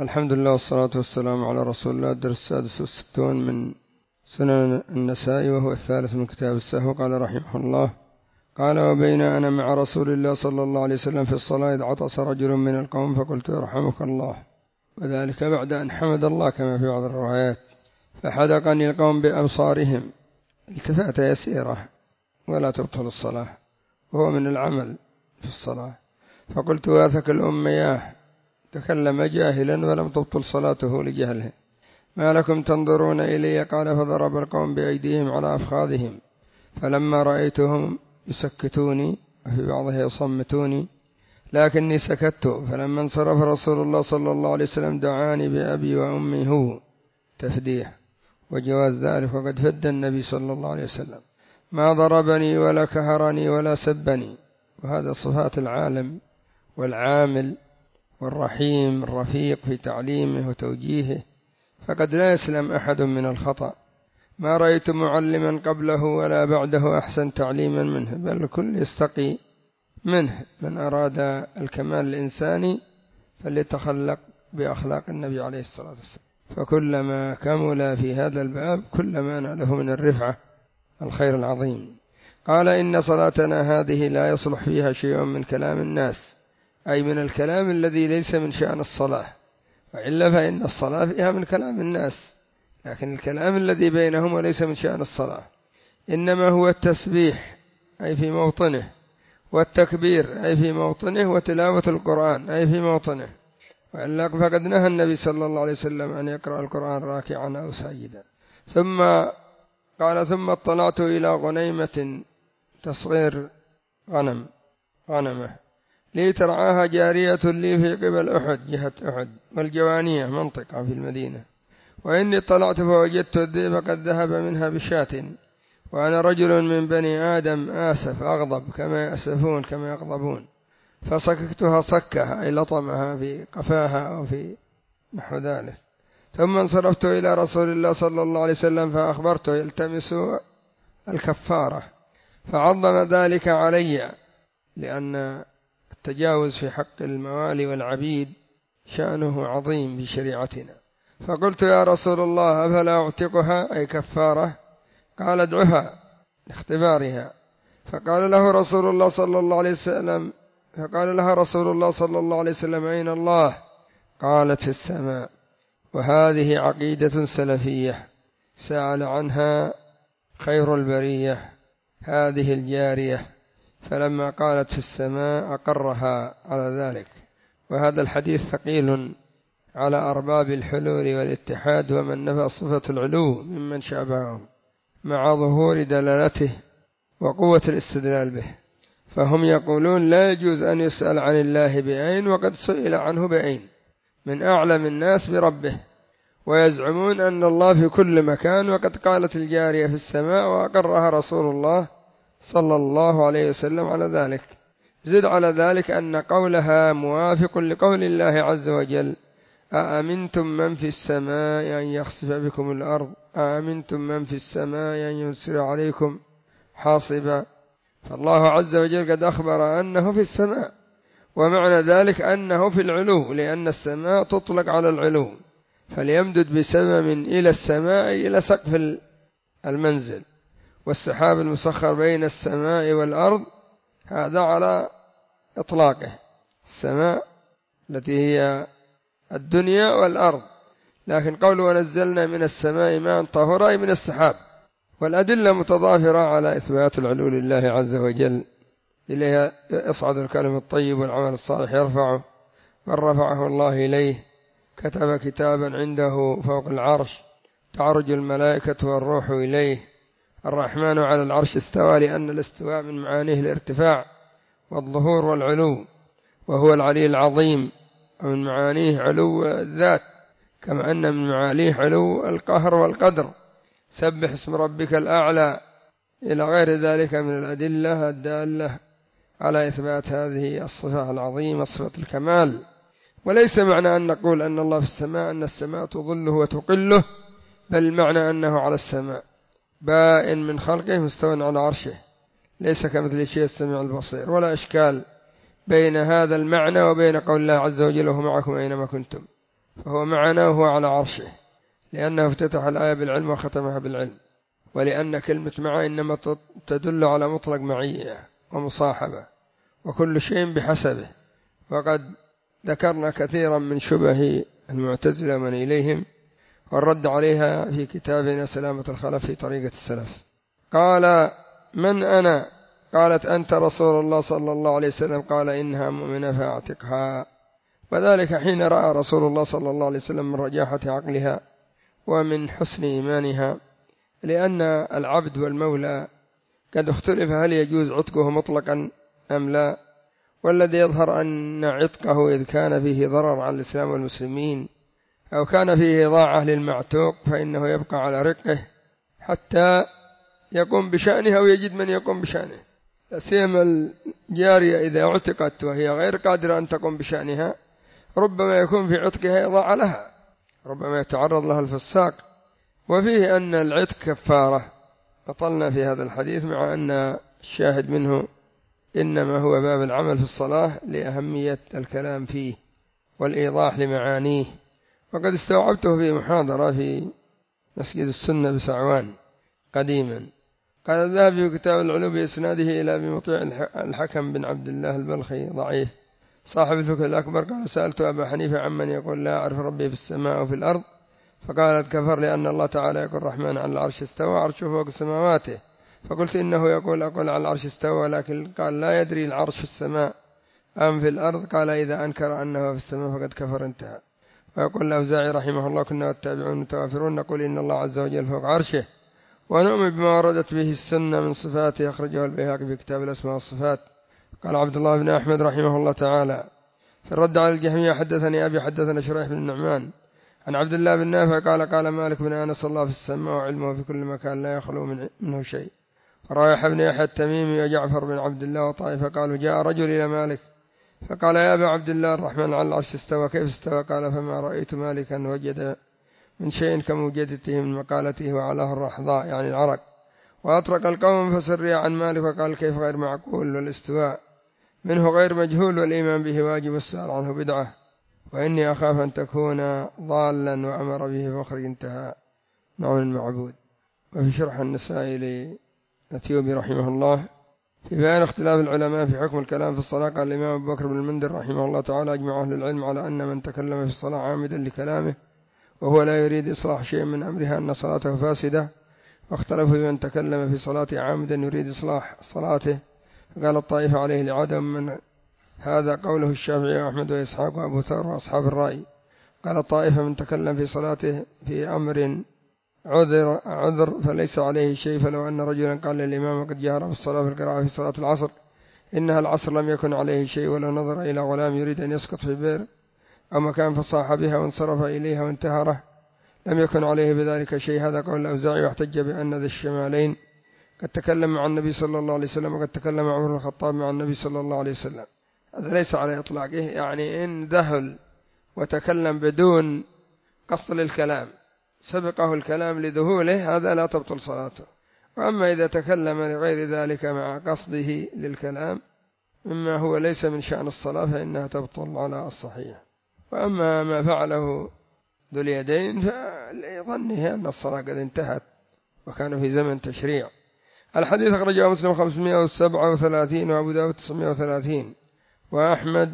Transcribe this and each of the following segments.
الحمد لله والصلاة والسلام على رسول الله. الدرس السادس والستون من سنن النسائي وهو الثالث من كتاب السهو. قال رحمه الله: قال: وبين أنا مع رسول الله صلى الله عليه وسلم في الصلاة إذ عطس رجل من القوم فقلت: يرحمك الله، وذلك بعد أن حمد الله كما في بعض الروايات، فحدقني القوم بأبصارهم، التفات يسيرة ولا تبطل الصلاة، وهو من العمل في الصلاة. فقلت: واثك الأمياه، تكلم جاهلا ولم تبطل صلاته لجهله، ما لكم تنظرون إلي؟ قال: فضرب القوم بأيديهم على أفخاذهم، فلما رأيتهم يسكتوني وفي بعضها يصمتوني لكني سكت، فلما انصرف رسول الله صلى الله عليه وسلم دعاني بأبي وأمي هو تفديه وجواز ذلك، وقد فد النبي صلى الله عليه وسلم، ما ضربني ولا كهرني ولا سبني. وهذا صفات العالم والعامل والرحيم الرفيق في تعليمه وتوجيهه، فقد لا يسلم أحد من الخطأ. ما رأيت معلما قبله ولا بعده أحسن تعليما منه، بل الكل يستقي منه. من أراد الكمال الإنساني فليتخلق بأخلاق النبي عليه الصلاة والسلام، فكلما كمل في هذا الباب كلما ناله من الرفعة الخير العظيم. قال: إن صلاتنا هذه لا يصلح فيها شيء من كلام الناس، أي من الكلام الذي ليس من شأن الصلاة، وإلا فإن الصلاة فيها من كلام الناس، لكن الكلام الذي بينهم وليس من شأن الصلاة، إنما هو التسبيح أي في موطنه، والتكبير أي في موطنه، وتلاوة القرآن أي في موطنه، وإلا فقد نهى النبي صلى الله عليه وسلم أن يقرأ القرآن راكعا أو ساجدا. ثم قال: ثم اطلعت إلى غنيمة، تصغير غنمة لي ترعاها جارية لي في قبل أحد، جهة أحد، والجوانية منطقة في المدينة، وإني اطلعت فوجدت الذئب قد ذهب منها بشاة، وأنا رجل من بني آدم آسف أغضب كما يأسفون كما يغضبون، فصككتها صكها أي لطمها في قفاها أو في نحو ذلك. ثم انصرفت إلى رسول الله صلى الله عليه وسلم فأخبرته يلتمس الكفارة، فعظم ذلك علي، لأن التجاوز في حق الموالي والعبيد شأنه عظيم في شريعتنا. فقلت: يا رسول الله، أفلا أعتقها أي كفارة؟ قال: ادعها لاختبارها. فقال لها رسول الله صلى الله عليه وسلم: أين الله؟ قالت: في السماء. وهذه عقيدة سلفية سأل عنها خير البرية هذه الجارية، فلما قالت في السماء أقرها على ذلك. وهذا الحديث ثقيل على أرباب الحلول والاتحاد ومن نفى صفة العلو ممن شابههم، مع ظهور دلالته وقوة الاستدلال به. فهم يقولون لا يجوز أن يسأل عن الله بأين، وقد سئل عنه بأين من أعلم الناس بربه، ويزعمون أن الله في كل مكان، وقد قالت الجارية في السماء وأقرها رسول الله صلى الله عليه وسلم على ذلك. زد على ذلك أن قولها موافق لقول الله عز وجل: أأمنتم من في السماء أن يخسف بكم الأرض أأمنتم من في السماء أن يرسل عليكم حاصبا. فالله عز وجل قد أخبر أنه في السماء، ومعنى ذلك أنه في العلو، لأن السماء تطلق على العلو، فليمدد بسبب إلى السماء إلى سقف المنزل، والسحاب المسخر بين السماء والأرض هذا على إطلاقه، السماء التي هي الدنيا والأرض. لكن قول ونزلنا من السماء ماء طهورا أي من السحاب، والأدلة متضافرة على إثبات العلو لله عز وجل، إليها يصعد الكلم الطيب والعمل الصالح يرفعه، من رفعه الله إليه، كتب كتابا عنده فوق العرش، تعرج الملائكة والروح إليه، الرحمن على العرش استوى، لأن الاستواء من معانيه الارتفاع والظهور والعلو، وهو العلي العظيم، ومن معانيه علو الذات، كما أن من معانيه علو القهر والقدر، سبح اسم ربك الأعلى، إلى غير ذلك من الأدلة الدالة على إثبات هذه الصفة العظيمة، صفة الكمال. وليس معنى أن نقول أن الله في السماء أن السماء تظله وتقله، بل معنى أنه على السماء بائن من خلقه مستوى على عرشه، ليس كمثل شيء السميع البصير. ولا إشكال بين هذا المعنى وبين قول الله عز وجل: وهو معكم أينما كنتم. فهو معنا وهو على عرشه، لأنه افتتح الآية بالعلم وختمها بالعلم، ولأن كلمة مع إنما تدل على مطلق معية ومصاحبة، وكل شيء بحسبه. وقد ذكرنا كثيرا من شبه المعتزلة من إليهم والرد عليها في كتابنا سلامة الخلف في طريقة السلف. قال: من أنا؟ قالت: أنت رسول الله صلى الله عليه وسلم. قال: إنها مؤمنة فأعتقها. وذلك حين رأى رسول الله صلى الله عليه وسلم من رجاحة عقلها ومن حسن إيمانها، لأن العبد والمولى قد اختلف هل يجوز عتقه مطلقا أم لا، والذي يظهر أن عتقه إذ كان فيه ضرر على الإسلام والمسلمين أو كان فيه إضاعة للمعتوق فإنه يبقى على رقه حتى يقوم بشأنه أو يجد من يقوم بشأنه. لا سيما الجارية إذا اعتقت وهي غير قادرة أن تقوم بشأنها ربما يكون في عتقها إضاعة لها، ربما يتعرض لها الفساق. وفيه أن العتق كفارة، أطلنا في هذا الحديث، مع أن الشاهد منه إنما هو باب العمل في الصلاة لأهمية الكلام فيه والإيضاح لمعانيه. وقد استوعبته في محاضرة في مسجد السنة بسعوان قديما. قال الذهبي في كتاب العلوم بإسناده إلى أبي مطيع الحكم بن عبد الله البلخي ضعيف صاحب الفقه الأكبر. قال: سألت أبا حنيفة عمن يقول لا أعرف ربي في السماء وفي الأرض، فقالت: كفر، لأن الله تعالى يقول الرحمن على العرش استوى، عرشه فوق سماواته. فقلت: إنه يقول أقول على العرش استوى، لكن قال لا يدري العرش في السماء أم في الأرض. قال: إذا أنكر أنه في السماء فقد كفر. انتهى. ويقول الأوزاعي رحمه الله: كنا والتابعون متوافرون نقول إن الله عز وجل فوق عرشه، ونؤمن بما وردت به السنة من صفاته. أخرجه البيهقي في كتاب الأسماء والصفات. قال عبد الله بن أحمد رحمه الله تعالى في الرد على الجهمية: حدثني أبي حدثنا شريح بن النعمان عن عبد الله بن نافع قال: قال مالك بن أنس: الله في السماء وعلمه في كل مكان لا يخلو منه شيء. ورايح بن يحيى التميمي وجعفر بن عبد الله وطائفة قالوا: جاء رجل إلى مالك فقال: يا أبا عبد الله، الرحمن على العرش استوى، كيف استوى؟ قال: فما رأيت مالكا وجد من شيء كموجدته من مقالته وعلاه الرحضاء يعني العرق. وأطرق القوم فسري عن مالك وقال: كيف غير معقول، والاستواء منه غير مجهول، والإيمان به واجب، والسؤال عنه بدعة، وإني أخاف أن تكون ضالا وأمر به فاخرج. انتهى. معون المعبود. وفي شرح النسائي لأثيوبي رحمه الله في بيان اختلاف العلماء في حكم الكلام في الصلاة، قال الإمام أبو بكر بن المنذر رحمه الله تعالى: أجمع أهل العلم على أن من تكلم في الصلاة عامدا لكلامه وهو لا يريد إصلاح شيء من أمرها أن صلاته فاسدة. واختلفوا في من تكلم في صلاته عامدا يريد إصلاح صلاته، فقال الطائفة عليه لعدم من هذا قوله الشافعي وأحمد وإسحاق وأبو ثور وأصحاب الرأي. قال الطائفة: من تكلم في صلاته في أمر عذر فليس عليه شيء. فلو أن رجلا قال للإمام قد جهر بالصلاة في القراءة في صلاة العصر إنها العصر لم يكن عليه شيء، ولو نظر إلى غلام يريد أن يسقط في بئر أو مكان فصاح بها وانصرف إليها وانتهره لم يكن عليه بذلك شيء. هذا قول الأوزاعي. واحتج بأن ذا الشمالين قد تكلم مع النبي صلى الله عليه وسلم وقد تكلم عمر بن الخطاب مع النبي صلى الله عليه وسلم. هذا ليس على إطلاقه، يعني إن ذهل وتكلم بدون قصد للكلام سبقه الكلام لذهوله هذا لا تبطل صلاته. وأما إذا تكلم لغير ذلك مع قصده للكلام مما هو ليس من شأن الصلاة فإنها تبطل على الصحيح. وأما ما فعله ذو اليدين فلظنه أن الصلاة قد انتهت وكان في زمن تشريع. الحديث أخرجه مسلم 537 وأبو داود 930 وأحمد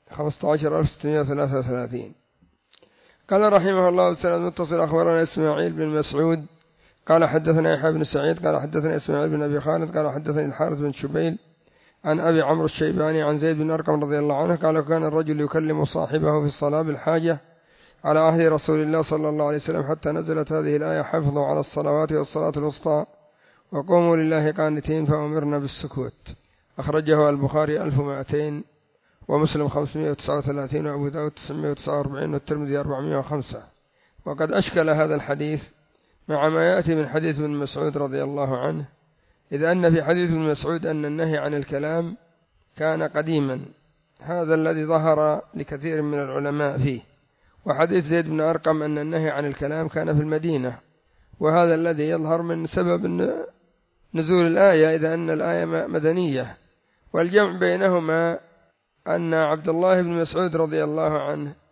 15633. قال رحمه الله سند متصل: أخبرنا إسماعيل بن مسعود قال حدثنا يحيى بن سعيد قال حدثنا إسماعيل بن أبي خالد قال حدثني الحارث بن شبيل عن أبي عمرو الشيباني عن زيد بن أرقم رضي الله عنه قال: كان الرجل يكلم صاحبه في الصلاة بالحاجة على عهد رسول الله صلى الله عليه وسلم حتى نزلت هذه الآية: حافظوا على الصلوات والصلاة الوسطى وقوموا لله قانتين فأمرنا بالسكوت. أخرجه البخاري 1200 ومسلم 539 وأبو داود 949 والترمذي 405. وقد أشكل هذا الحديث مع ما يأتي من حديث ابن مسعود رضي الله عنه، إذ أن في حديث ابن مسعود أن النهي عن الكلام كان قديما، هذا الذي ظهر لكثير من العلماء فيه. وحديث زيد بن أرقم أن النهي عن الكلام كان في المدينة، وهذا الذي يظهر من سبب نزول الآية، إذا أن الآية مدنية. والجمع بينهما أن عبد الله بن مسعود رضي الله عنه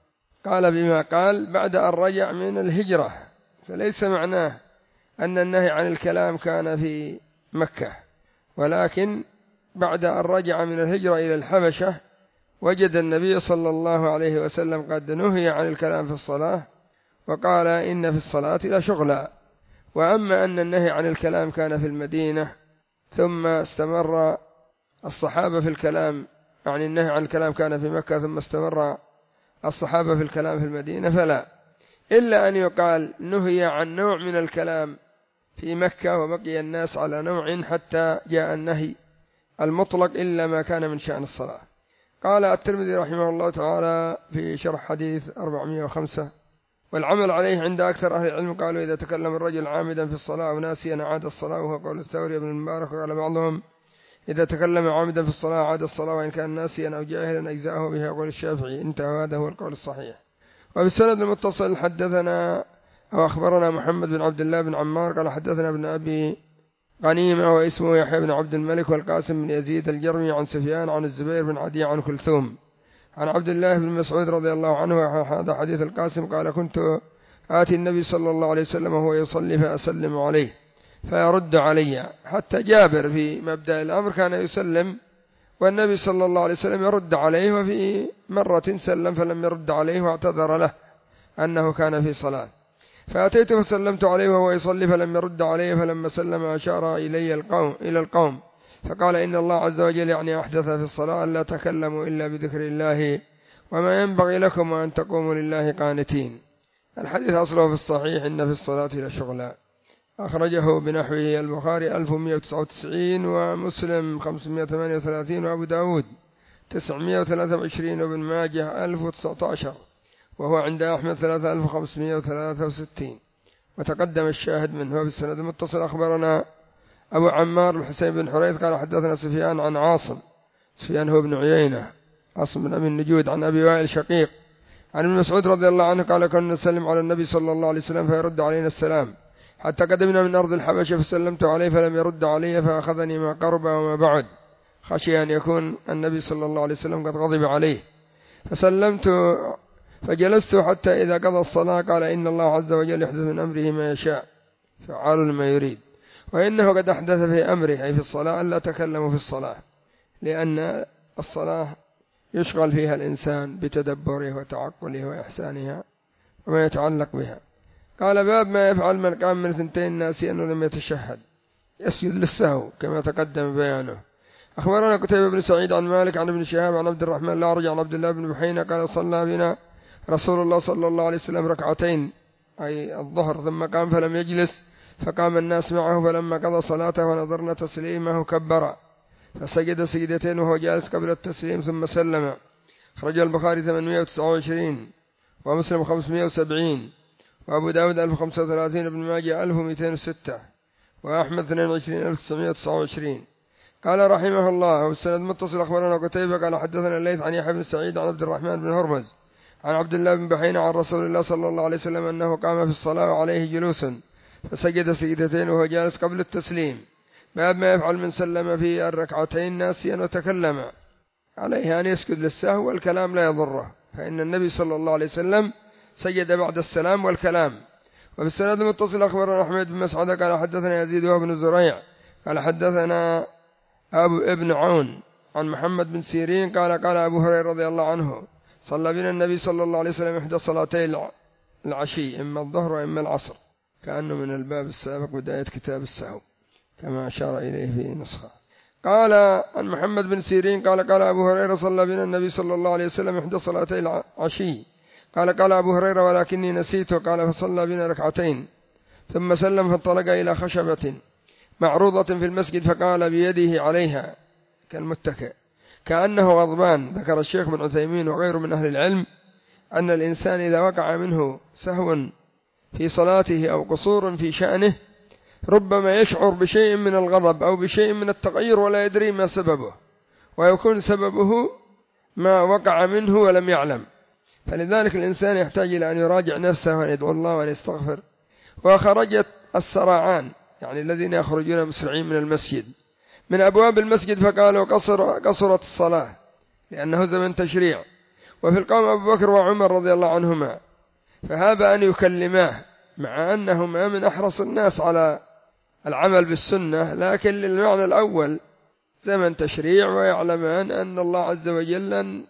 قال بما قال بعد أن رجع من الهجرة، فليس معناه أن النهي عن الكلام كان في مكة، ولكن بعد أن رجع من الهجرة إلى الحبشة وجد النبي صلى الله عليه وسلم قد نهي عن الكلام في الصلاة، وقال إن في الصلاة لشغلا. وأما أن النهي عن الكلام كان في المدينة ثم استمر الصحابة في الكلام، يعني النهي عن الكلام كان في مكة ثم استمر الصحابة في الكلام في المدينة فلا، إلا أن يقال نهي عن نوع من الكلام في مكة وبقي الناس على نوع حتى جاء النهي المطلق إلا ما كان من شأن الصلاة. قال الترمذي رحمه الله تعالى في شرح حديث 405: والعمل عليه عند أكثر أهل العلم قالوا إذا تكلم الرجل عامدا في الصلاة أو ناسيا أعاد الصلاة، وهو قول الثوري بن المبارك. وقال بعضهم إذا تكلم عامدا في الصلاة أعاد الصلاة وإن كان ناسيا أو جاهلا أجزاءه به، قول الشافعي. انتهى، هذا هو القول الصحيح. وبالسند المتصل حدثنا أو أخبرنا محمد بن عبد الله بن عمار قال حدثنا ابن أبي غنيمة واسمه يحيى بن عبد الملك والقاسم بن يزيد الجرمي عن سفيان عن الزبير بن عدي عن كلثوم عن عبد الله بن مسعود رضي الله عنه. هذا حديث القاسم قال كنت آتي النبي صلى الله عليه وسلم وهو يصلي فأسلم عليه فيرد علي، حتى جابر في مبدأ الأمر كان يسلم والنبي صلى الله عليه وسلم يرد عليه، وفي مرة سلم فلم يرد عليه واعتذر له أنه كان في صلاة، فأتيت فسلمت عليه وهو يصلي فلم يرد عليه، فلما سلم أشار إلى القوم فقال إن الله عز وجل يعني أحدث في الصلاة ألا تكلموا إلا بذكر الله وما ينبغي لكم أن تقوموا لله قانتين. الحديث أصله في الصحيح إن في الصلاة لشغلا. أخرجه بنحوه البخاري 1199 ومسلم 538 وأبو داود 923 وابن ماجه 1019 وهو عند أحمد 3563. وتقدم الشاهد منه. بالسند المتصل أخبرنا أبو عمار الحسين بن حريث قال حدثنا سفيان عن عاصم، سفيان هو بن عيينة، عاصم بن أبي النجود، عن أبي وائل شقيق عن ابن مسعود رضي الله عنه قال كنا نسلم على النبي صلى الله عليه وسلم فيرد علينا السلام، حتى قدمنا من أرض الحبشة فسلمت عليه فلم يرد علي، فأخذني ما قرب وما بعد، خشي أن يكون النبي صلى الله عليه وسلم قد غضب عليه، فسلمت فجلست حتى إذا قضى الصلاة قال إن الله عز وجل يحدث من أمره ما يشاء فعال لما يريد، وإنه قد أحدث في أمره أي في الصلاة ألا تكلموا في الصلاة، لأن الصلاة يشغل فيها الإنسان بتدبره وتعقله وإحسانها وما يتعلق بها. قال باب ما يفعل من قام من 2 ناسيا أنه لم يتشهد، يسجد للسهو كما تقدم بيانه. أخبرنا قتيبة بن سعيد عن مالك عن ابن شهاب عن عبد الرحمن الأعرج عن عبد الله بن بحينة قال صلى بنا رسول الله صلى الله عليه وسلم ركعتين أي الظهر ثم قام فلم يجلس، فقام الناس معه، فلما قضى صلاته ونظرنا تسليمه كبر فسجد سجدتين وهو جالس قبل التسليم ثم سلم. خرج البخاري 829 ومسلم 570 وأبو داود 1035 ابن ماجه 1206 وأحمد 22929. قال رحمه الله والسند متصل أخبرنا قتيبة قال حدثنا الليث عن يحيى بن سعيد عن عبد الرحمن بن هرمز عن عبد الله بن بحينة عن رسول الله صلى الله عليه وسلم أنه قام في الصلاة وعليه جلوس فسجد سجدتين وهو جالس قبل التسليم. باب ما يفعل من سلم في الركعتين ناسيا وتكلم، عليه أن يسجد للسهو والكلام لا يضره، فإن النبي صلى الله عليه وسلم سجد بعد السلام والكلام. وبالسند المتصل أخبرنا أحمد بن مسعود قال حدثنا يزيد وابن زريع قال حدثنا أبو ابن عون عن محمد بن سيرين قال أبو هريرة رضي الله عنه صلى بنا النبي صلى الله عليه وسلم إحدى صلاتي العشي إما الظهر وإما العصر، كأنه من الباب السابق بداية كتاب السهو كما أشار إليه في نسخة. قال عن محمد بن سيرين قال أبو هريرة صلى بنا النبي صلى الله عليه وسلم إحدى صلاتي العشي قال أبو هريرة ولكني نسيت، قال فصلى بنا ركعتين ثم سلم فانطلق إلى خشبة معروضة في المسجد فقال بيده عليها كالمتكئ كأنه غضبان. ذكر الشيخ بن عثيمين وغيره من أهل العلم أن الإنسان إذا وقع منه سهو في صلاته أو قصور في شأنه ربما يشعر بشيء من الغضب أو بشيء من التغير ولا يدري ما سببه، ويكون سببه ما وقع منه ولم يعلم، فلذلك الإنسان يحتاج إلى أن يراجع نفسه وأن يدعو الله وأن يستغفر. وخرجت السراعان يعني الذين يخرجون مسرعين من المسجد من أبواب المسجد فقالوا قصرت الصلاة لأنه زمن تشريع، وفي القوم أبو بكر وعمر رضي الله عنهما، فهذا أن يكلماه مع أنهما من أحرص الناس على العمل بالسنة، لكن للمعنى الأول زمن تشريع، ويعلمان أن الله عز وجل لن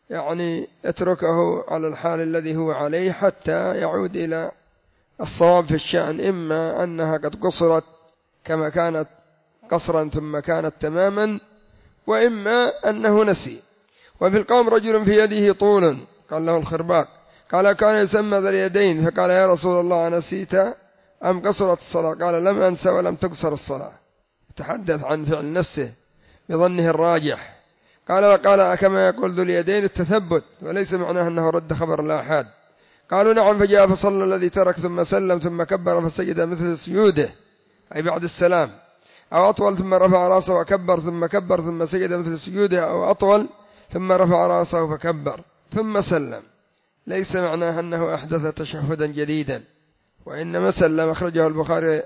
يتركه على الحال الذي هو عليه حتى يعود إلى الصواب في الشأن، إما أنها قد قصرت كما كانت قصرا ثم كانت تماما، وإما أنه نسي. وفي القوم رجل في يده طول قال له الخرباق، قال كان يسمى ذا اليدين، فقال يا رسول الله أنسيت أم قصرت الصلاة؟ قال لم أنسى ولم تقصر الصلاة. يتحدث عن فعل نفسه بظنه الراجح. قال وقال كما يقول ذو اليدين التثبت، وليس معناه أنه رد خبر الآحاد. قالوا نعم. فجاء فصلى الذي ترك ثم سلم ثم كبر فسجد مثل سجوده، أي بعد السلام، أو أطول ثم رفع رأسه وكبر ثم كبر ثم سجد مثل سجوده، أو أطول ثم رفع رأسه فكبر ثم سلم. ليس معناه أنه أحدث تشهدا جديدا، وإنما سلم. أخرجه البخاري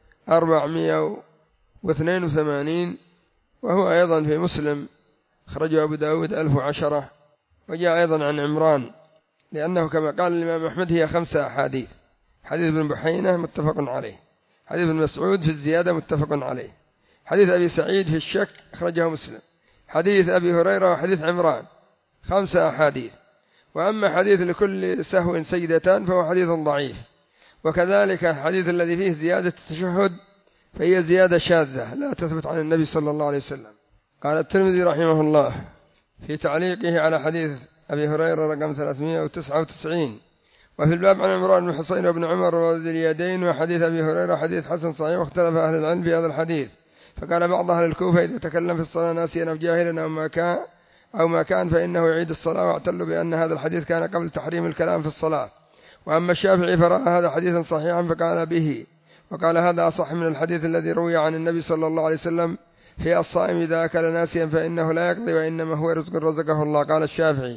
482، وهو أيضا في مسلم أخرجه أبو داود 1010. وجاء أيضا عن عمران، لأنه كما قال الإمام أحمد هي 5 أحاديث: حديث ابن بحينة متفق عليه، حديث ابن مسعود في الزيادة متفق عليه، حديث أبي سعيد في الشك أخرجه مسلم، حديث أبي هريرة وحديث عمران، 5 أحاديث. وأما حديث لكل سهو سجدتان فهو حديث ضعيف. وكذلك الحديث الذي فيه زيادة التشهد فهي زيادة شاذة لا تثبت عن النبي صلى الله عليه وسلم. قال الترمذي رحمه الله في تعليقه على حديث أبي هريرة رقم 399: وفي الباب عن عمران بن حصين وابن عمر وذي اليدين وحديث أبي هريرة حديث حسن صحيح. واختلف أهل العلم في هذا الحديث، فقال بعض أهل الكوفة إذا تكلم في الصلاة ناسيا أو جاهلا أو ما كان فإنه يعيد الصلاة، واعتلوا بأن هذا الحديث كان قبل تحريم الكلام في الصلاة. وأما الشافعي فرأى هذا حديثا صحيحا فقال به، وقال هذا أصح من الحديث الذي روي عن النبي صلى الله عليه وسلم في الصائم إذا أكل ناسيا فإنه لا يقضي وإنما هو رزق رزقه الله. قال الشافعي: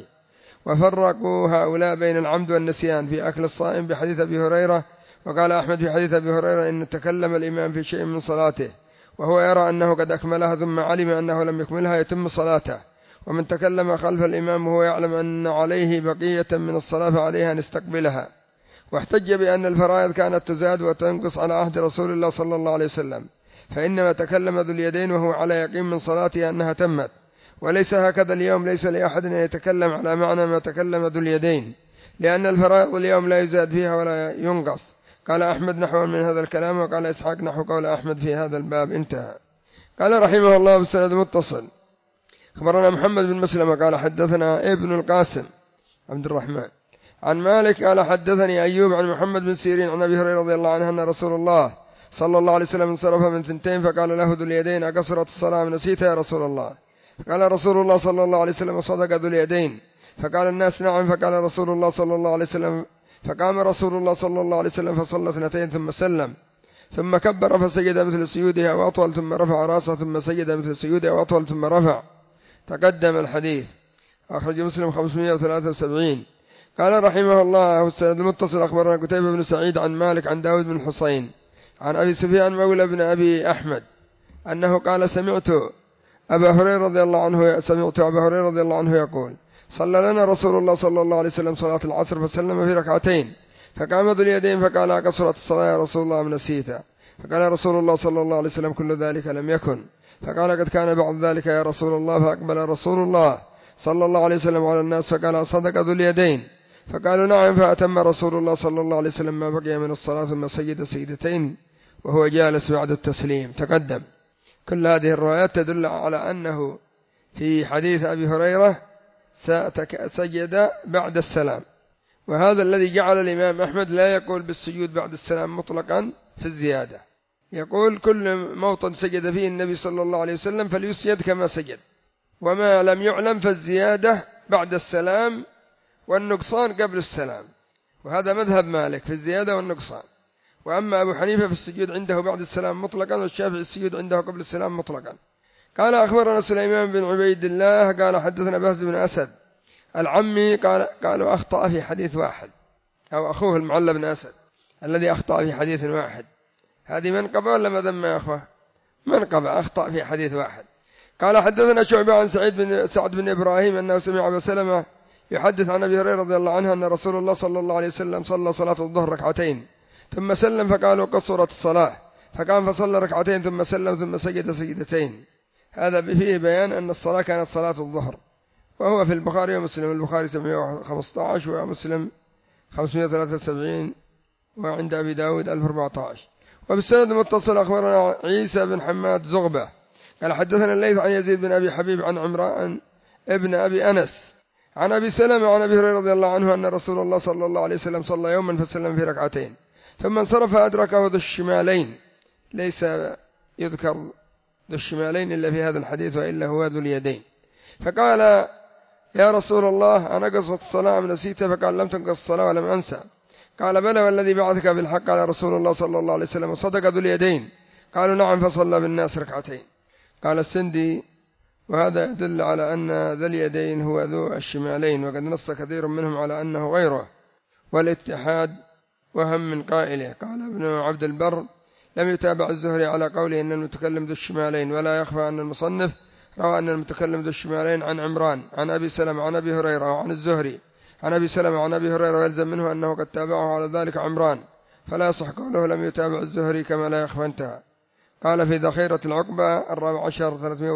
وفرقوا هؤلاء بين العمد والنسيان في أكل الصائم بحديث أبي هريرة. وقال أحمد في حديث أبي هريرة إن تكلم الإمام في شيء من صلاته وهو يرى أنه قد أكملها ثم علم أنه لم يكملها يتم صلاته، ومن تكلم خلف الإمام وهو يعلم أن عليه بقية من الصلاة فعليه أن يستقبلها. واحتج بأن الفرائض كانت تزاد وتنقص على عهد رسول الله صلى الله عليه وسلم، فإنما تكلم ذو اليدين وهو على يقين من صلاته أنها تمت، وليس هكذا اليوم. ليس لأحد أن يتكلم على معنى ما تكلم ذو اليدين، لأن الفرائض اليوم لا يزاد فيها ولا ينقص. قال أحمد نحو من هذا الكلام، وقال إسحاق نحو قول أحمد في هذا الباب. انتهى. قال رحمه الله بالسند متصل: أخبرنا محمد بن مسلمة قال حدثنا ابن القاسم عبد الرحمن عن مالك قال حدثني أيوب عن محمد بن سيرين عن أبي هريرة رضي الله عنه أن رسول الله صلى الله عليه وسلم انصرف من 2 فقال له ذو اليدين: أقصرت الصلاة من نسيت يا رسول الله؟ فقال رسول الله صلى الله عليه وسلم: صدق ذو اليدين. فقال الناس: نعم. فقال رسول الله صلى الله عليه وسلم: فقام رسول الله صلى الله عليه وسلم فصلى 2 ثم سلم ثم كبر فسجد مثل سجوده أو أطول ثم رفع رأسه ثم سجد مثل سجوده أو أطول ثم رفع. تقدم الحديث. أخرج مسلم 573. قال رحمه الله السند المتصل: أخبرنا قتيبة بن سعيد عن مالك عن داود بن حسين عن أبي سفيان مولى بن أبي أحمد أنه قال: سمعت أبا هريرة رضي الله عنه يقول: صلى لنا رسول الله صلى الله عليه وسلم صلاة العصر فسلم في 2 فقام ذو اليدين فقال: قصرت الصلاة يا رسول الله أم نسيت؟ فقال رسول الله صلى الله عليه وسلم: كل ذلك لم يكن. فقال: قد كان بعض ذلك يا رسول الله. فأقبل رسول الله صلى الله عليه وسلم على الناس فقال: صدق ذو اليدين؟ فقالوا: نعم. فأتم رسول الله صلى الله عليه وسلم ما بقي من الصلاة ثم سجد سجدتين وهو جالس بعد التسليم. تقدم. كل هذه الروايات تدل على أنه في حديث أبي هريرة سجد بعد السلام، وهذا الذي جعل الإمام أحمد لا يقول بالسجود بعد السلام مطلقا في الزيادة، يقول كل موطن سجد فيه النبي صلى الله عليه وسلم فليسجد كما سجد، وما لم يعلم فالزيادة بعد السلام والنقصان قبل السلام، وهذا مذهب مالك في الزيادة والنقصان. وأما أبو حنيفة في السجود عنده بعد السلام مطلقا، والشافعي السجود عنده قبل السلام مطلقا. قال أخبرنا سليمان بن عبيد الله قال حدثنا بهز بن أسد العمي قالوا أخطأ في حديث واحد، أو أخوه المعلى بن أسد الذي أخطأ في حديث واحد. هذه منقبة ولا مذمة يا أخوة؟ منقبة، أخطأ في حديث واحد. قال حدثنا شعبة عن سعد بن إبراهيم أنه سمع أبا سلمة يحدث عن أبي هريرة رضي الله عنه أن رسول الله صلى الله عليه وسلم صلى صلاة الظهر ركعتين ثم سلم فقالوا قصرت الصلاة، فقام فصلى ركعتين ثم سلم ثم سجد سجدتين. هذا فيه بيان أن الصلاة كانت صلاة الظهر، وهو في البخاري ومسلم، البخاري 715 ومسلم 573 وعند أبي داود 1014. وبالسند المتصل أخبرنا عيسى بن حماد زغبة قال حدثنا الليث عن يزيد بن أبي حبيب عن عمران ابن أبي أنس عن أبي سلمة عن أبي هريرة رضي الله عنه أن رسول الله صلى الله عليه وسلم صلى يوما فسلم في ركعتين ثم انصرف أدركه ذو الشمالين. ليس يذكر ذو الشمالين إلا في هذا الحديث وإلا هو ذو اليدين. فقال يا رسول الله أنا قصت الصلاة أم نسيت؟ فقال لم تنقص الصلاة ولم أنسى. قال بلى والذي بعثك بالحق. قال رسول الله صلى الله عليه وسلم صدق ذو اليدين. قالوا نعم. فصلى بالناس ركعتين. قال السندي وهذا يدل على أن ذا اليدين هو ذو الشمالين، وقد نص كثير منهم على أنه غيره، والاتحاد وهم من قائله. قال ابن عبد البر لم يتابع الزهري على قوله أن المتكلم ذو الشمالين، ولا يخفى أن المصنف روى أن المتكلم ذو الشمالين عن عمران عن أبي سلمة عن أبي هريرة وعن الزهري عن أبي سلمة عن أبي هريرة، ويلزم منه أنه قد تابعه على ذلك عمران، فلا يصح قوله لم يتابع الزهري كما لا يخفى. انتهى. قال في ذخيرة العقبة 14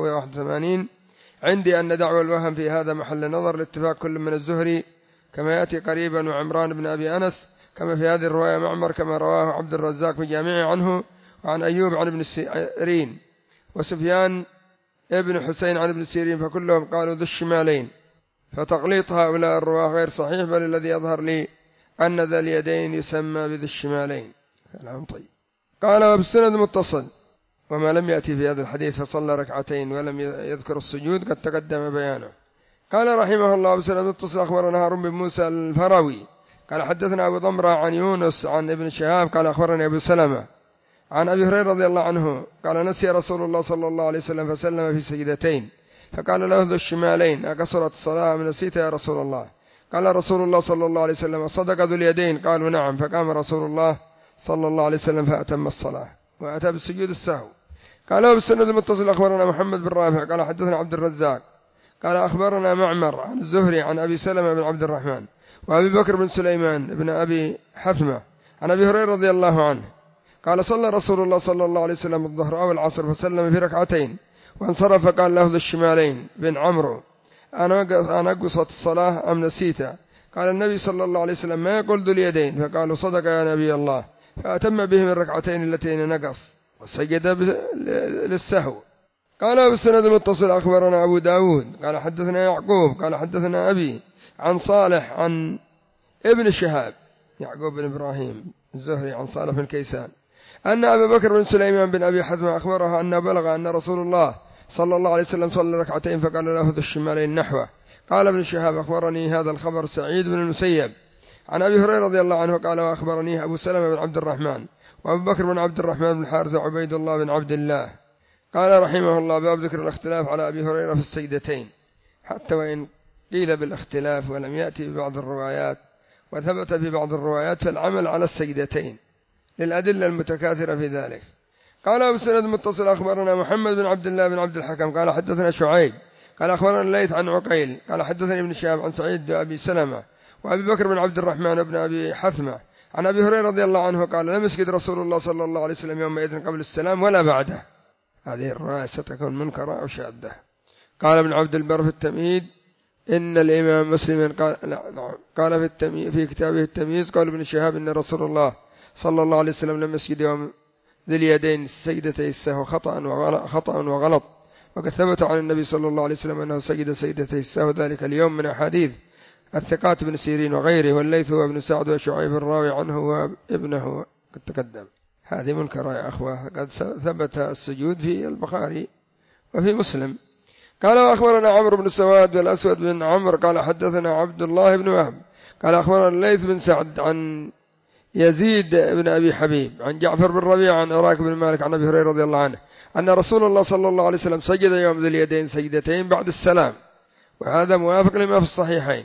381 عندي أن دعوى الوهم في هذا محل نظر لاتفاق كل من الزهري كما يأتي قريبا وعمران بن أبي أنس كما في هذه الرواية معمر كما رواه عبد الرزاق في جامعه عنه وعن أيوب عن ابن سيرين وسفيان ابن حسين عن ابن سيرين، فكلهم قالوا ذو الشمالين، فتغليط هؤلاء الرواه غير صحيح، بل الذي يظهر لي أن ذا اليدين يسمى بذو الشمالين. كلام طيب. قال وبالسند متصل وما لم يأتي في هذا الحديث فصلى ركعتين ولم يذكر السجود قد تقدم بيانه. قال رحمه الله بسند متصل أخبرنا هارون بن موسى الفراوي قال حدثنا أبو ضمرة عن يونس عن ابن شهاب قال أخبرني أبو سلمة عن أبي هريرة رضي الله عنه قال نسي رسول الله صلى الله عليه وسلم فسلم في سجدتين، فقال له ذو الشمالين أقصرت الصلاة أم نسيت يا رسول الله؟ قال رسول الله صلى الله عليه وسلم صدق ذو اليدين. قالوا نعم. فقام رسول الله صلى الله عليه وسلم فأتم الصلاة وأتى بالسجود السهو. قال وبالسند المتصل أخبرنا محمد بن رافع قال حدثنا عبد الرزاق قال أخبرنا معمر عن الزهري عن أبي سلمة بن عبد الرحمن وأبي بكر بن سليمان بن أبي حثمة عن أبي هريرة رضي الله عنه قال صلى رسول الله صلى الله عليه وسلم الظهر أو العصر فسلم في ركعتين وانصرف، فقال له ذو الشمالين بن عمرو أنا قصت الصلاة أم نسيت؟ قال النبي صلى الله عليه وسلم ما يقول ذو اليدين، فقالوا صدق يا نبي الله، فأتم بهم الركعتين اللتين نقص وسجد للسهو. قال بالسند المتصل أخبرنا أبو داود قال حدثنا يعقوب قال حدثنا أبي عن صالح عن ابن شهاب يعقوب بن إبراهيم الزهري عن صالح بن كيسان أن أبا بكر بن سليمان بن أبي حثمة أخبرها أن بلغ أن رسول الله صلى الله عليه وسلم صلى ركعتين فقال له ذو الشمالين نحوه. قال ابن شهاب أخبرني هذا الخبر سعيد بن المسيب عن أبي هريرة رضي الله عنه قال وأخبرني أبو سلمة بن عبد الرحمن وأبو بكر بن عبد الرحمن بن الحارث وعبيد الله بن عبد الله. قال رحمه الله باب ذكر الاختلاف على أبي هريرة في السجدتين، حتى وإن قيل بالاختلاف ولم يأتي ببعض الروايات وثبت في بعض الروايات فالعمل على السجدتين للأدلة المتكاثرة في ذلك. قال أبو سند متصل أخبرنا محمد بن عبد الله بن عبد الحكم قال حدثنا شعيب قال أخبرنا الليث عن عقيل قال حدثني ابن شهاب عن سعيد بن أبي سلمة وأبي بكر بن عبد الرحمن بن أبي حثمة عن أبي هريرة رضي الله عنه قال لم يسجد رسول الله صلى الله عليه وسلم يومئذ قبل السلام ولا بعده. هذه الرواية ستكون منكرة أو شاذة. قال ابن عبد البر في التمهيد إن الإمام مسلم قال في كتابه التمييز قال ابن شهاب إن رسول الله صلى الله عليه وسلم لم يسجد يوم ذي اليدين سجدتي السهو خطأ وغلط، وقد ثبت عن النبي صلى الله عليه وسلم أنه سجد سجدتي السهو ذلك اليوم من أحاديث الثقات بن سيرين وغيره، والليث وابن سعد وشعيب الراوي عنه وابنه قد تقدم. هذه منكرة يا أخوة، قد ثبت السجود في البخاري وفي مسلم. قال وأخبرنا عمرو بن سواد والأسود بن عمرو قال حدثنا عبد الله بن وهب قال أخبرنا الليث بن سعد عن يزيد بن أبي حبيب عن جعفر بن ربيعة عن عراك بن مالك عن أبي هريرة رضي الله عنه أن رسول الله صلى الله عليه وسلم سجد يوم ذي اليدين سجدتين بعد السلام، وهذا موافق لما في الصحيحين.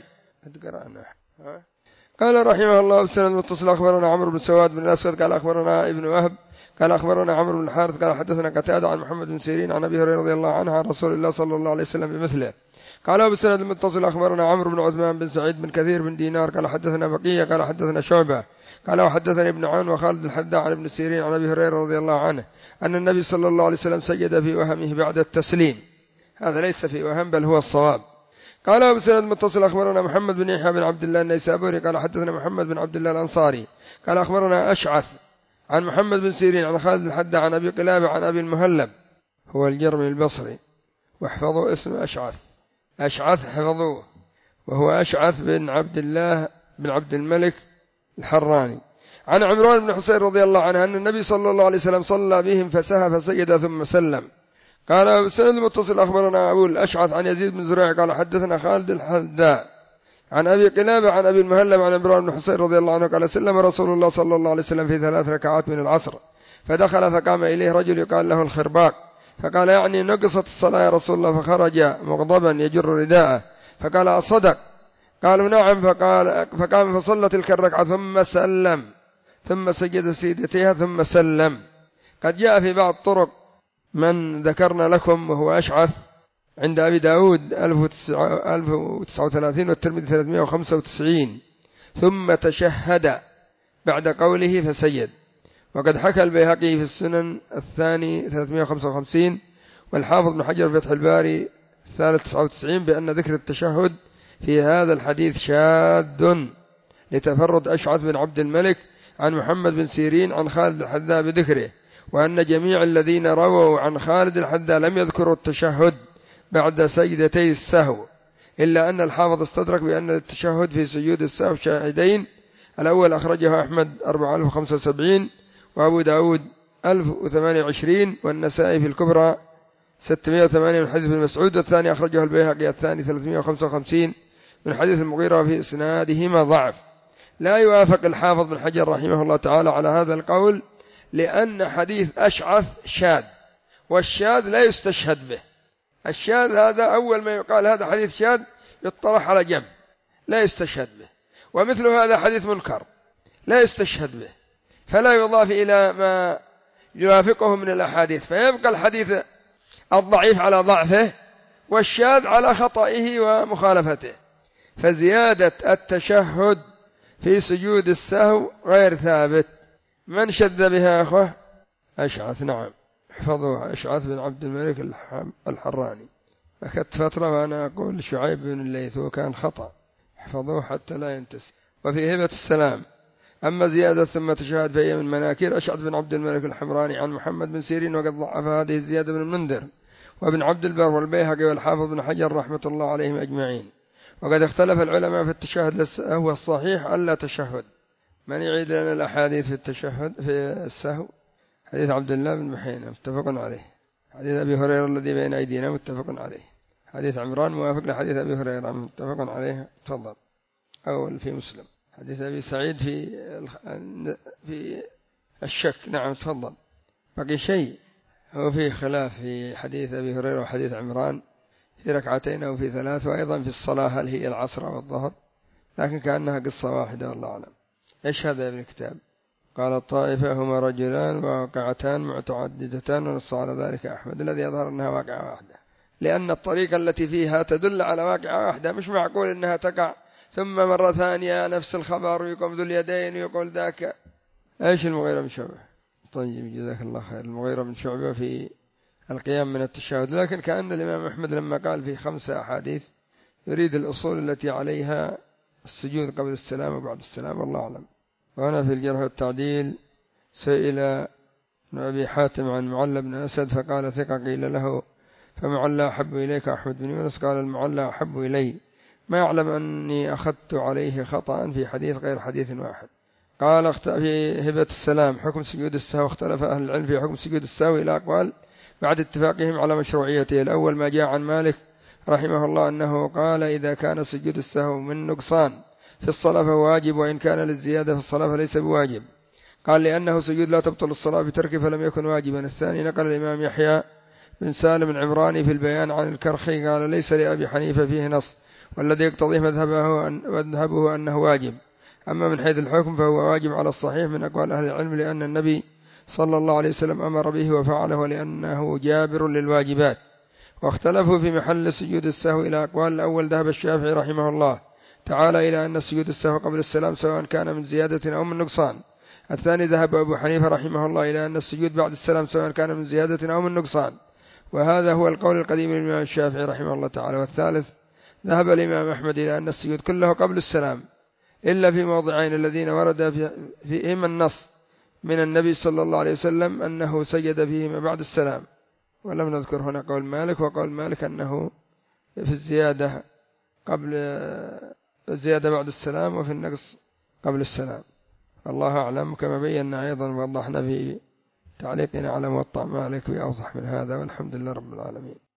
قال رحمه الله بسند متصل أخبرنا عمرو بن سواد بن الأسود قال أخبرنا ابن وهب قال أخبرنا عمرو بن الحارث قال حدثنا قتادة عن محمد بن سيرين عن أبي هريرة رضي الله عنه عن رسول الله صلى الله عليه وسلم بمثله. قال بالسند المتصل أخبرنا عمرو بن عثمان بن سعيد بن كثير بن دينار قال حدثنا بقية قال حدثنا شعبة قال وحدثني ابن عون وخالد الحذاء عن ابن سيرين عن أبي هريرة رضي الله عنه أن النبي صلى الله عليه وسلم سجد في وهمه بعد التسليم. هذا ليس في وهم بل هو الصواب. قال بالسند المتصل أخبرنا محمد بن يحيى بن عبد الله النيسابوري قال حدثنا محمد بن عبد الله الأنصاري قال أخبرنا أشعث عن محمد بن سيرين عن خالد الحذاء عن أبي قلابة عن أبي المهلب هو الجرمي البصري، واحفظوا اسم أشعث حفظوه، وهو أشعث بن عبد الله بن عبد الملك الحراني عن عمران بن حسين رضي الله عنه أن النبي صلى الله عليه وسلم صلى بهم فسهى فسجد ثم سلم. قال بالسند المتصل أخبرنا أبو الأشعث عن يزيد بن زريع قال حدثنا خالد الحذاء عن أبي قلابة عن أبي المهلب عن عمران بن حسين رضي الله عنه قال سلم رسول الله صلى الله عليه وسلم في 3 ركعات من العصر، فدخل فقام إليه رجل يقال له الخرباق فقال يعني نقصت الصلاة يا رسول الله، فخرج مغضبا يجر رداءه فقال أصدق؟ قالوا نعم، فقام فصلى تلك الركعة ثم سلم ثم سجد سجدتيها ثم سلم. قد جاء في بعض طرق من ذكرنا لكم وهو أشعث عند أبي داود 1039 والترمذي 395 ثم تشهد بعد قوله فسجد. وقد حكى البيهقي في السنن الثاني 355 والحافظ بن حجر في فتح الباري 399 بأن ذكر التشهد في هذا الحديث شاذ لتفرد أشعث بن عبد الملك عن محمد بن سيرين عن خالد الحذاء بذكره، وأن جميع الذين رووا عن خالد الحذاء لم يذكروا التشهد بعد سجدتي السهو، إلا أن الحافظ استدرك بأن التشهد في سجود السهو شاهدين. الأول أخرجه أحمد 4075 وأبو داود 1028 والنسائي في الكبرى 608 من حديث ابن مسعود، والثاني أخرجه البيهقي الثاني 355 من حديث المغيرة في إسنادهما ضعف. لا يوافق الحافظ بن حجر رحمه الله تعالى على هذا القول، لأن حديث أشعث شاذ، والشاذ لا يستشهد به. الشاذ هذا أول ما يقال هذا حديث شاذ يطرح على جنب لا يستشهد به، ومثل هذا حديث منكر لا يستشهد به، فلا يضاف إلى ما يوافقه من الأحاديث، فيبقى الحديث الضعيف على ضعفه والشاذ على خطئه ومخالفته. فزيادة التشهد في سجود السهو غير ثابت. من شذ بها أخوه؟ أشعث. نعم احفظوا أشعث بن عبد الملك الحراني. أخذت فترة وأنا أقول شعيب بن الليث وكان خطأ، احفظوه حتى لا ينتسي. وفي هبة السلام أما زيادة ثم تشهد فهي من مناكير أشعث بن عبد الملك الحمراني عن محمد بن سيرين، وقد ضعف هذه الزيادة بن المنذر وابن عبد البر والبيهقي والحافظ بن حجر رحمة الله عليهم أجمعين. وقد اختلف العلماء في التشهد، هو الصحيح ألا تشهد. من يعيد لنا الأحاديث في التشهد في السهو؟ حديث عبد الله بن بحينة متفق عليه، حديث أبي هريرة الذي بين أيدينا متفق عليه، حديث عمران موافق لحديث أبي هريرة متفق عليه. تفضل. أول في مسلم حديث أبي سعيد في الشك. نعم تفضل. بقي شيء، هو في خلاف في حديث أبي هريرة وحديث عمران في ركعتين أو في 3، وأيضا في الصلاة هل هي العصر أو الظهر، لكن كأنها قصة واحدة والله أعلم. إيش هذا يا ابن الكتاب؟ قال الطائفة هما رجلان وواقعتان متعددتان، ونص على ذلك أحمد الذي يظهر أنها واقعة واحدة، لأن الطريقة التي فيها تدل على واقعة واحدة، مش معقول أنها تقع ثم مرة ثانية نفس الخبر ويقوم ذو اليدين ويقول ذاك. إيش المغيرة بن شعبة؟ طيب جزاك الله خير. المغيرة بن شعبة في القيام من التشهد، لكن كأن الإمام أحمد لما قال في 5 أحاديث يريد الأصول التي عليها السجود قبل السلام وبعد السلام، والله أعلم. وهنا في الجرح والتعديل سئل ابن أبي حاتم عن معلى بن أسد فقال ثقة، قيل له فمعلى أحب إليك؟ أحمد بن يونس قال المعلى أحب إلي، ما يعلم أني أخذت عليه خطأ في حديث غير حديث واحد. قال في هبة السلام حكم سجود السهو، اختلف أهل العلم في حكم سجود السهو إلى أقوال بعد اتفاقهم على مشروعيته. الأول ما جاء عن مالك رحمه الله أنه قال إذا كان سجود السهو من نقصان في الصلاة فهو واجب، وإن كان للزيادة في الصلاة فليس بواجب. قال لأنه سجود لا تبطل الصلاة بتركه فلم يكن واجبا. الثاني نقل الإمام يحيى بن سالم العمراني في البيان عن الكرخي قال ليس لأبي حنيفة فيه نص، والذي يقتضيه مذهبه أنه واجب. أما من حيث الحكم فهو واجب على الصحيح من أقوال أهل العلم، لأن النبي صلى الله عليه وسلم أمر به وفعله لأنه جابر للواجبات. واختلفوا في محل سجود السهو إلى أقوال. الأول ذهب الشافعي رحمه الله تعالى إلى أن سجود السهو قبل السلام سواء كان من زيادة أو من نقصان. الثاني ذهب أبو حنيفة رحمه الله إلى أن السجود بعد السلام سواء كان من زيادة أو من نقصان، وهذا هو القول القديم للإمام الشافعي رحمه الله تعالى. والثالث ذهب الإمام أحمد إلى أن السجود كله قبل السلام إلا في موضعين الذين ورد فيهما النص من النبي صلى الله عليه وسلم أنه سجد فيهما بعد السلام، ولم نذكر هنا قول مالك، وقول مالك أنه في الزيادة بعد السلام وفي النقص قبل السلام. الله أعلم، كما بينا أيضا ووضحنا في تعليقنا على موطأ مالك بأوضح من هذا، والحمد لله رب العالمين.